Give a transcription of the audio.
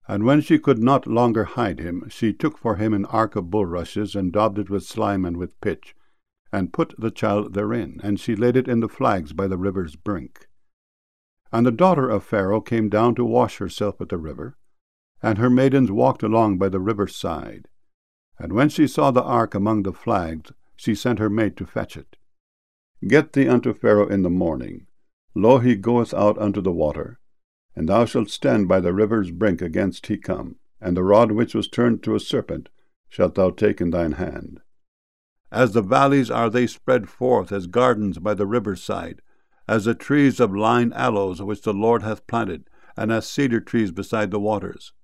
And when she could not longer hide him, she took for him an ark of bulrushes, and daubed it with slime and with pitch, and put the child therein, and she laid it in the flags by the river's brink. And the daughter of Pharaoh came down to wash herself at the river, and her maidens walked along by the river's side. And when she saw the ark among the flags, she sent her maid to fetch it. Get thee unto Pharaoh in the morning. Lo, he goeth out unto the water. And thou shalt stand by the river's brink against he come, and the rod which was turned to a serpent shalt thou take in thine hand. As the valleys are they spread forth as gardens by the river's side, as the trees of lign aloes which the Lord hath planted, and as cedar trees beside the waters.